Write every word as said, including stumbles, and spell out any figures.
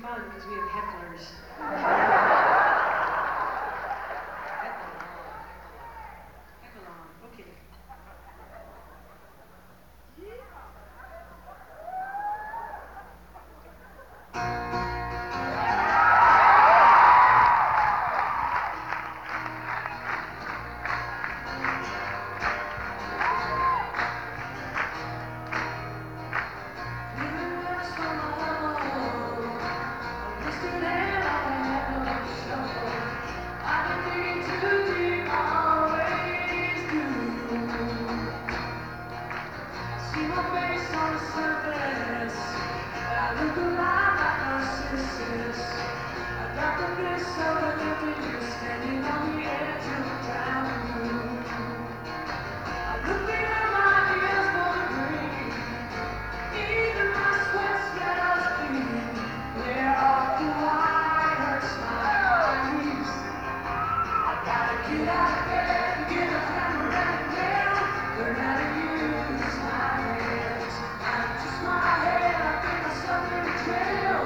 fun because we have hecklers. Heckle on, okay. See my face on the surface. I look alive like Narcissus. I got the bliss of an emptiness, standing on the edge of a drowning moon. I look behind my ears for the green. Even my sweat smells clean. Where are the white hurts my eyes? I gotta get out of bed and get a hammer and a nail. Learn how to use my hands. I'm just my head, I think myself in a jail.